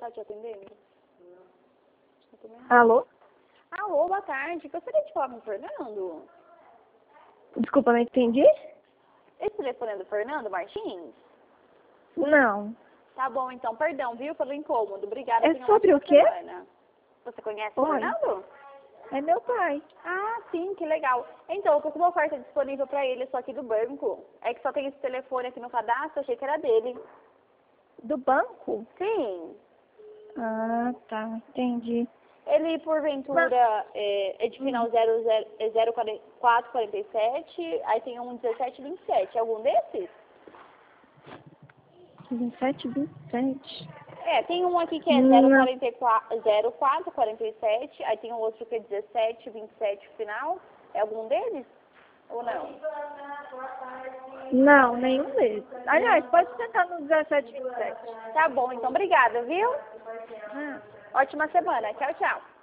tá te atendendo? Alô? Alô, boa tarde. Gostaria de falar com o Fernando? Desculpa, não entendi? Esse telefone é do Fernando Martins? Não. Tá bom, então, perdão, viu, pelo incômodo. Obrigada. É Tenha uma sobre ótima o quê? semana. Você conhece o Oi. Fernando? É meu pai. Ah, sim, que legal. Então, eu tô com uma oferta disponível pra ele, só aqui do banco. É que só tem esse telefone aqui no cadastro, achei que era dele. Do banco? Sim. Ah, tá. Entendi. Ele, porventura, é de final 0447, aí tem um 1727. Algum desses? 17, 27. É, tem um aqui que é Não. 0447, aí tem um outro que é 1727 final. É algum deles? Ou não? Não, nenhum deles. Aliás, pode tentar no 17, 27. Tá bom, então obrigada, viu? Ah. Ótima semana. Tchau, tchau.